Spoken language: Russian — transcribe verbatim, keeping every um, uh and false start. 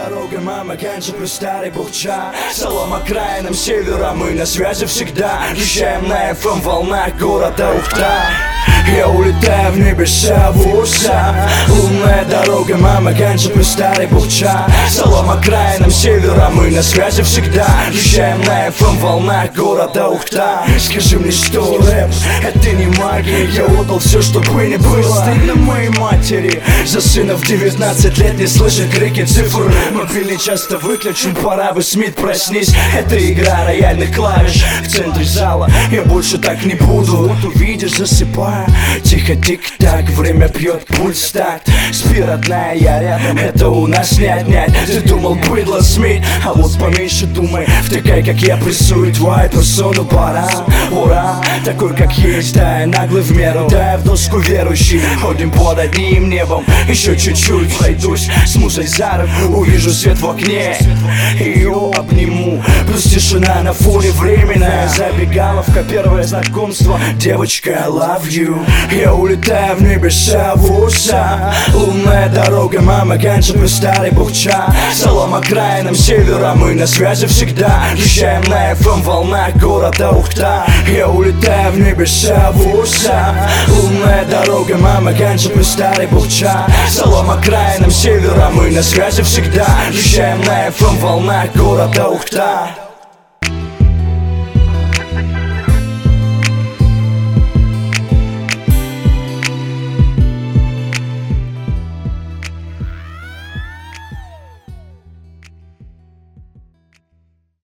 дорога, мама, ганджа плюс старый бухча. Салом окраинам севера, мы на связи всегда. Вещаем на эф эм волнах города Ухта. Я улетаю в небеса в уса. Лунная дорога, мама, ганджа плюс старый бухча. Салом окраинам севера, мы на связи всегда. Вещаем на эф эм волнах города Ухта. Скажи мне, что рэп, это не магия. Я отдал все, чтобы не было стыдно моей матери. За сына в девятнадцать лет не слышит крики цифр. Мобильный часто выключен, пора бы, Смит, проснись. Это игра рояльных клавиш в центре зала. Я больше так не буду, вот увидишь, засыпаю. Тихо, тик-так, время пьет пульс такт. Спи, родная, я рядом, это у нас не отнять. Ты думал, быдло, Смит, а вот поменьше думай. Втыкай, как я прессую твою персону, пора. Ура, такой как есть, да, я наглый в меру. Да, я в доску верующий, ходим под одним небом. Еще чуть-чуть пройдусь с музой за руку. Увижу свет в окне, ее обниму. Плюс тишина на фоне временная забегаловка, первое знакомство. Девочка, I love you. Я улетаю в небеса в уса. Лунная дорога, мама, ганджа плюс старый бухча. Салом окраинам севера, мы на связи всегда. Вещаем на эф эм волнах города Ухта. Я улетаю в небеса в уса. Лунная дорога, мама, ганджа плюс старый бухча. Салом окраинам севера, мы на связи всегда. Вещаем на эф эм волнах города Ухта.